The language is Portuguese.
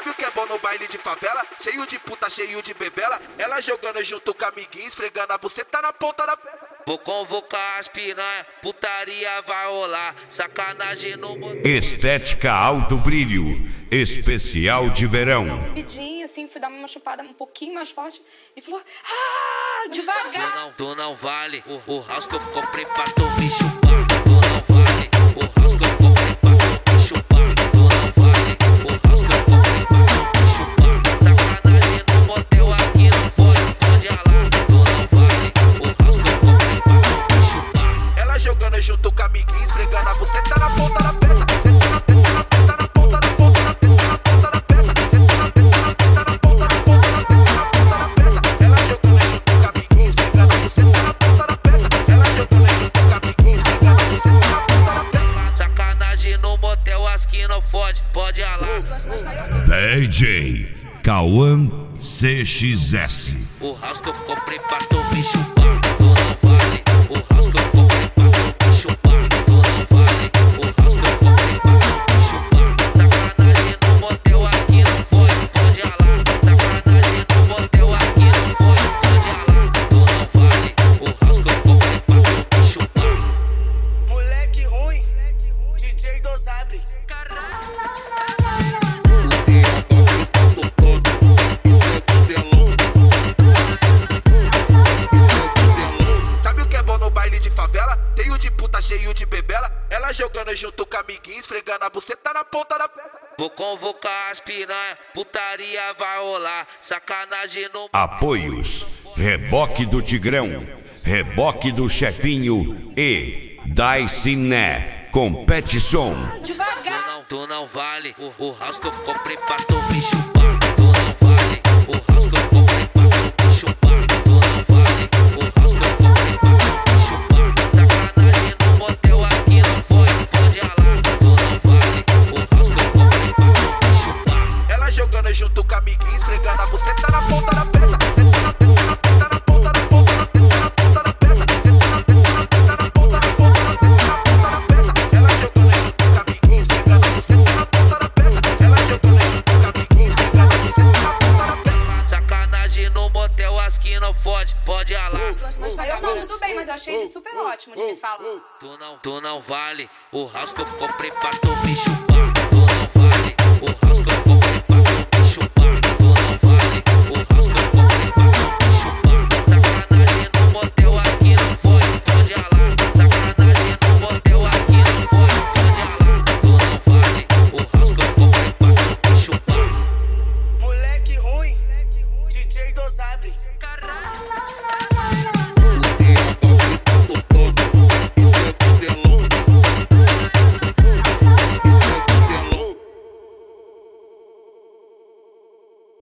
Sabe o que é bom no baile de favela? Cheio de puta, cheio de bebela. Ela jogando junto com amiguinho, esfregando a buceta na ponta da peça. Vou convocar as piranha, putaria vai rolar, sacanagem no motel. Estética Alto Brilho, especial de verão. Rapidinho, assim, fui dar uma chupada um pouquinho mais forte e falou: ah, devagar. Tu não vale o house que eu comprei pra tu me chupar. Tu não vale o house que eu comprei pra tu me chupar. Tu não vale o house que eu comprei pra tu me chupar. Sacanagem no motel aqui não pode ralar. Tu não vale o house que eu comprei pra tu me chupar. Ela jogando junto com amiguinho, esfregando a buceta na ponta da peça. Senta na teta, na teta, na ponta da ponta, na teta, na ponta da peça. Senta na teta, na teta, na ponta da ponta, na teta, na ponta da peça. Ela jogando junto com amiguinho, esfregando a buceta na ponta da peça. Ela jogando junto com amiguinho, esfregando a buceta na ponta da peça. Sacanagem no motel, as que não pode ralar. DJ Cauã CXS. O house que eu comprei pra tu me chupar. Tu não vale o house que eu comprei pra tu me chupar. Tu não vale o house que eu comprei pra tu me chupar. Sacanagem no motel, as que não pode ralar. Sacanagem no motel, as que não pode ralar. Tu não vale o house que eu comprei pra tu me chupar. Moleque ruim, DJ Dosabre. Sabe o que é bom no baile de favela? Cheio de puta, cheio de bebela. Ela jogando junto com amiguinho, esfregando a buceta na ponta da peça. Vou convocar as piranha, putaria vai rolar, sacanagem no... Apoios: Reboque do Tigrão, Reboque do Chefinho e Daiciné Competição. Devagar. Tu não vale o house que eu comprei pra tu me chupar. Tu não vale o house que eu comprei pra tu me chupar. Tu não vale o house que eu comprei pra tu me chupar. Sacanagem no motel, aqui não pode ralar. Tu não vale o house que eu comprei pra tu me chupar. Ela jogando junto com amiguinho, esfregando a buceta na ponta da peça. Senta na teta, na teta, na ponta da ponta, na teta, na ponta da peça. Senta na teta, na teta, na ponta da ponta, na teta, na ponta da peça. Ela jogando junto com amiguinho, esfregando a buceta na ponta da peça. Ela jogando junto com amiguinho, esfregando a buceta na ponta da peça. Sacanagem no motel, as que não pode ralar. Eu não, tudo bem, mas eu achei ele super ótimo de me falar. Tu não vale o house que eu comprei pra tu me chupar. Tu não vale o house que eu comprei pra tu me chupar. Tu não vale o house que eu comprei pra tu me chupar. Sacanagem no motel, aqui não pode ralar. Sacanagem no motel, aqui não pode ralar. Tu não vale o house que eu comprei pra tu me chupar. Moleque ruim, DJ Dosabre.